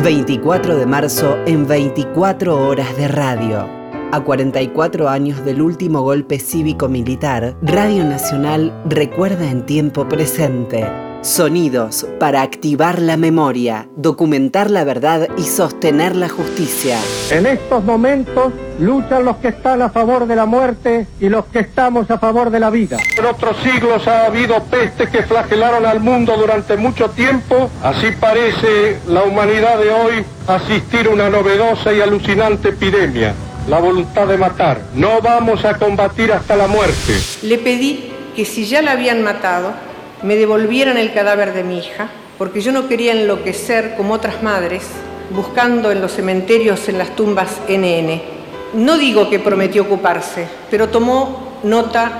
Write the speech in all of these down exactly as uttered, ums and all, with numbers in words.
veinticuatro de marzo en veinticuatro horas de radio. A cuarenta y cuatro años del último golpe cívico-militar, Radio Nacional recuerda en tiempo presente. Sonidos para activar la memoria, documentar la verdad y sostener la justicia. En estos momentos luchan los que están a favor de la muerte y los que estamos a favor de la vida. En otros siglos ha habido pestes que flagelaron al mundo durante mucho tiempo. Así parece la humanidad de hoy asistir a una novedosa y alucinante epidemia. La voluntad de matar. No vamos a combatir hasta la muerte. Le pedí que si ya la habían matado, me devolvieran el cadáver de mi hija, porque yo no quería enloquecer como otras madres, buscando en los cementerios, en las tumbas ene ene. No digo que prometió ocuparse, pero tomó nota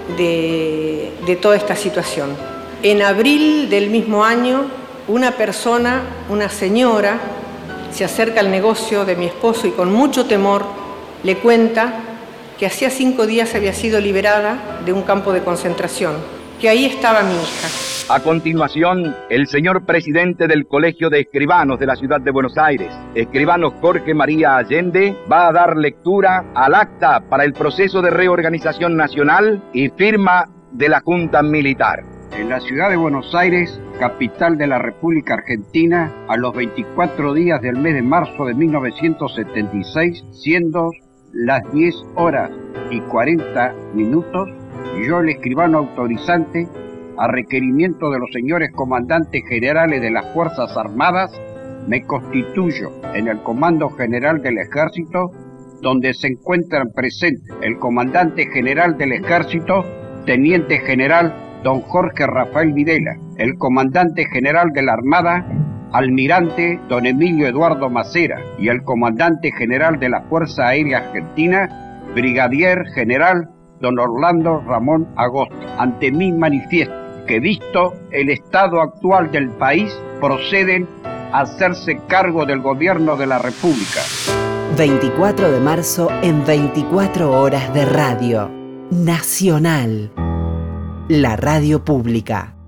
de, de toda esta situación. En abril del mismo año, una persona, una señora, se acerca al negocio de mi esposo y con mucho temor le cuenta que hacía cinco días había sido liberada de un campo de concentración, que ahí estaba mi hija. A continuación, el señor presidente del Colegio de Escribanos de la Ciudad de Buenos Aires, escribano Jorge María Allende, va a dar lectura al acta para el proceso de reorganización nacional y firma de la Junta Militar. En la Ciudad de Buenos Aires, capital de la República Argentina, a los veinticuatro días del mes de marzo de mil novecientos setenta y seis, siendo las diez horas y cuarenta minutos, yo, el escribano autorizante, a requerimiento de los señores comandantes generales de las Fuerzas Armadas, me constituyo en el Comando General del Ejército, donde se encuentran presentes el Comandante General del Ejército, Teniente General don Jorge Rafael Videla, el Comandante General de la Armada, Almirante don Emilio Eduardo Macera, y el Comandante General de la Fuerza Aérea Argentina, Brigadier General don Orlando Ramón Agosto. Ante mí manifiesto que, visto el estado actual del país, proceden a hacerse cargo del gobierno de la República. veinticuatro de marzo en veinticuatro horas de radio. Nacional. La radio pública.